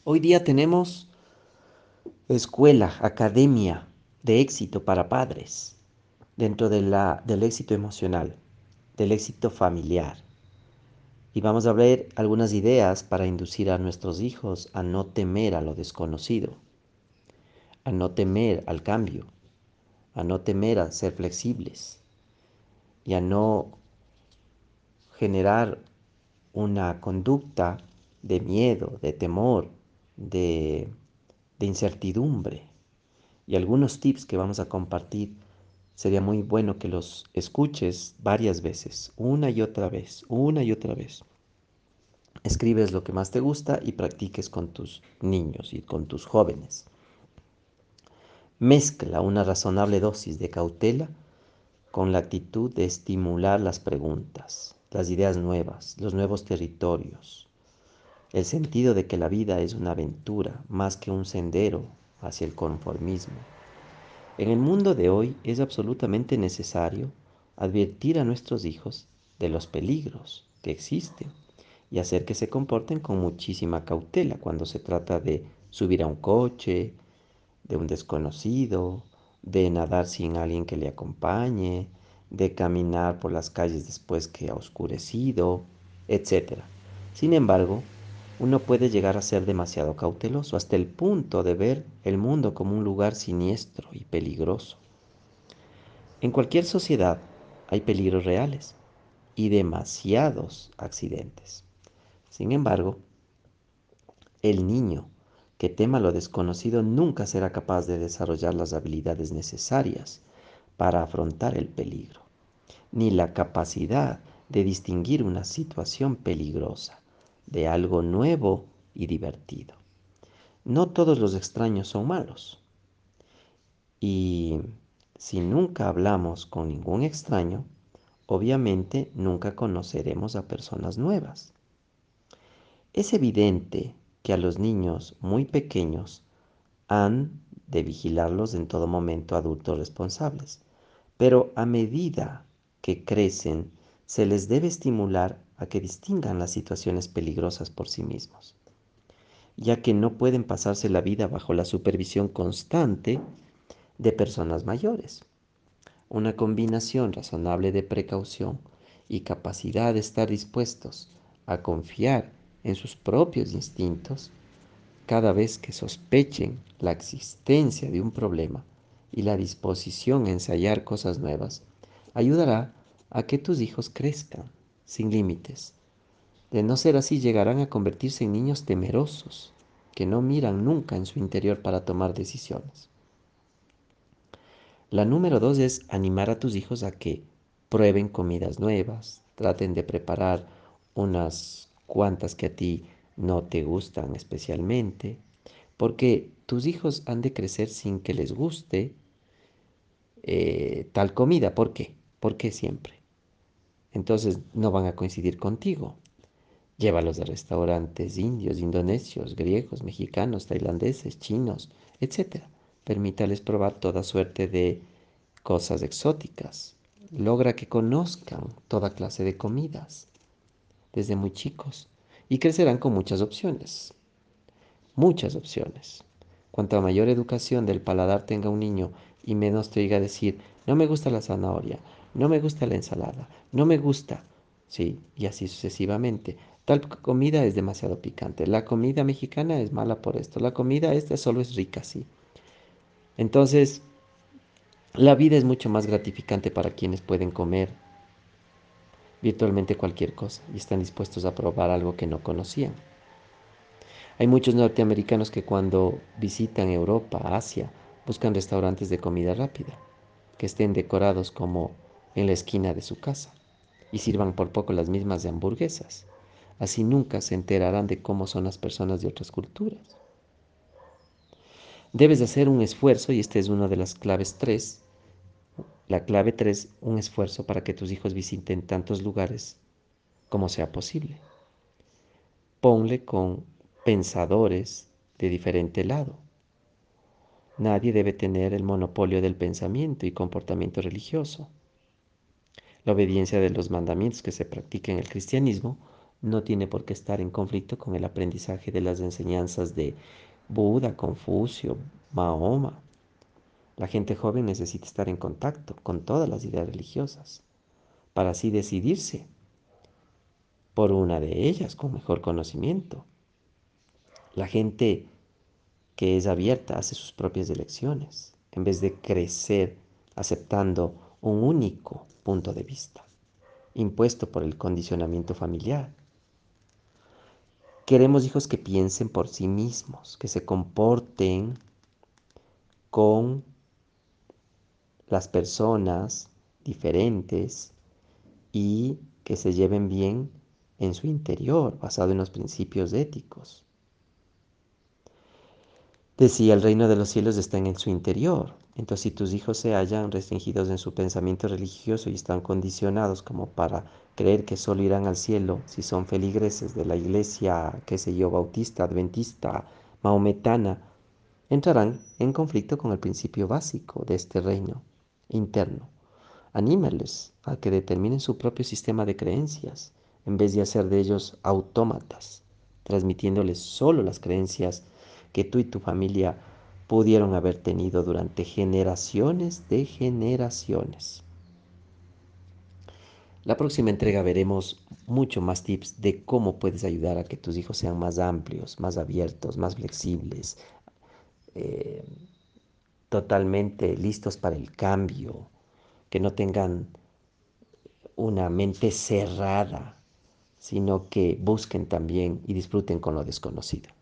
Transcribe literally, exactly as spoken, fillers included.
Hoy día tenemos escuela, academia de éxito para padres, dentro de la, del éxito emocional, del éxito familiar. Y vamos a ver algunas ideas para inducir a nuestros hijos a no temer a lo desconocido, a no temer al cambio, a no temer a ser flexibles y a no generar una conducta de miedo, de temor, de, de incertidumbre. Y algunos tips que vamos a compartir sería muy bueno que los escuches varias veces, una y otra vez, una y otra vez. Escribes lo que más te gusta y practiques con tus niños y con tus jóvenes. Mezcla una razonable dosis de cautela con la actitud de estimular las preguntas, las ideas nuevas, los nuevos territorios, el sentido de que la vida es una aventura más que un sendero hacia el conformismo. En el mundo de hoy es absolutamente necesario advertir a nuestros hijos de los peligros que existen y hacer que se comporten con muchísima cautela cuando se trata de subir a un coche, de un desconocido, de nadar sin alguien que le acompañe, de caminar por las calles después que ha oscurecido, etcétera. Sin embargo, uno puede llegar a ser demasiado cauteloso hasta el punto de ver el mundo como un lugar siniestro y peligroso. En cualquier sociedad hay peligros reales y demasiados accidentes. Sin embargo, el niño que tema lo desconocido nunca será capaz de desarrollar las habilidades necesarias para afrontar el peligro, ni la capacidad de distinguir una situación peligrosa de algo nuevo y divertido. No todos los extraños son malos, y si nunca hablamos con ningún extraño, obviamente nunca conoceremos a personas nuevas. Es evidente que a los niños muy pequeños han de vigilarlos en todo momento adultos responsables, pero a medida que crecen se les debe estimular a que distingan las situaciones peligrosas por sí mismos, ya que no pueden pasarse la vida bajo la supervisión constante de personas mayores. Una combinación razonable de precaución y capacidad de estar dispuestos a confiar en sus propios instintos cada vez que sospechen la existencia de un problema y la disposición a ensayar cosas nuevas, ayudará a que tus hijos crezcan sin límites. De no ser así, llegarán a convertirse en niños temerosos, que no miran nunca en su interior para tomar decisiones. La número dos es animar a tus hijos a que prueben comidas nuevas, traten de preparar unas cuantas que a ti no te gustan especialmente, porque tus hijos han de crecer sin que les guste eh, tal comida. ¿Por qué? ¿Por qué siempre? Entonces no van a coincidir contigo. Llévalos a restaurantes indios, indonesios, griegos, mexicanos, tailandeses, chinos, etcétera. Permítales probar toda suerte de cosas exóticas. Logra que conozcan toda clase de comidas desde muy chicos y crecerán con muchas opciones, muchas opciones. Cuanta mayor educación del paladar tenga un niño y menos te oiga decir, no me gusta la zanahoria, no me gusta la ensalada, no me gusta, sí, y así sucesivamente. Tal comida es demasiado picante, la comida mexicana es mala por esto, la comida esta solo es rica, sí. Entonces, la vida es mucho más gratificante para quienes pueden comer virtualmente cualquier cosa y están dispuestos a probar algo que no conocían. Hay muchos norteamericanos que cuando visitan Europa, Asia, buscan restaurantes de comida rápida, que estén decorados como en la esquina de su casa y sirvan por poco las mismas de hamburguesas. Así nunca se enterarán de cómo son las personas de otras culturas. Debes hacer un esfuerzo, y esta es una de las claves tres, la clave tres, un esfuerzo para que tus hijos visiten tantos lugares como sea posible. Ponle con pensadores de diferente lado. Nadie debe tener el monopolio del pensamiento y comportamiento religioso. La obediencia de los mandamientos que se practica en el cristianismo no tiene por qué estar en conflicto con el aprendizaje de las enseñanzas de Buda, Confucio, Mahoma. La gente joven necesita estar en contacto con todas las ideas religiosas para así decidirse por una de ellas con mejor conocimiento. La gente que es abierta hace sus propias elecciones en vez de crecer aceptando un único punto de vista impuesto por el condicionamiento familiar. Queremos hijos que piensen por sí mismos, que se comporten con las personas diferentes y que se lleven bien en su interior, basado en los principios éticos. Decía, el reino de los cielos está en su interior. Entonces, si tus hijos se hallan restringidos en su pensamiento religioso y están condicionados como para creer que solo irán al cielo si son feligreses de la iglesia, qué sé yo, bautista, adventista, maometana, entrarán en conflicto con el principio básico de este reino interno. Anímales a que determinen su propio sistema de creencias en vez de hacer de ellos autómatas, transmitiéndoles solo las creencias que tú y tu familia pudieron haber tenido durante generaciones de generaciones. La próxima entrega veremos mucho más tips de cómo puedes ayudar a que tus hijos sean más amplios, más abiertos, más flexibles, eh, totalmente listos para el cambio, que no tengan una mente cerrada, sino que busquen también y disfruten con lo desconocido.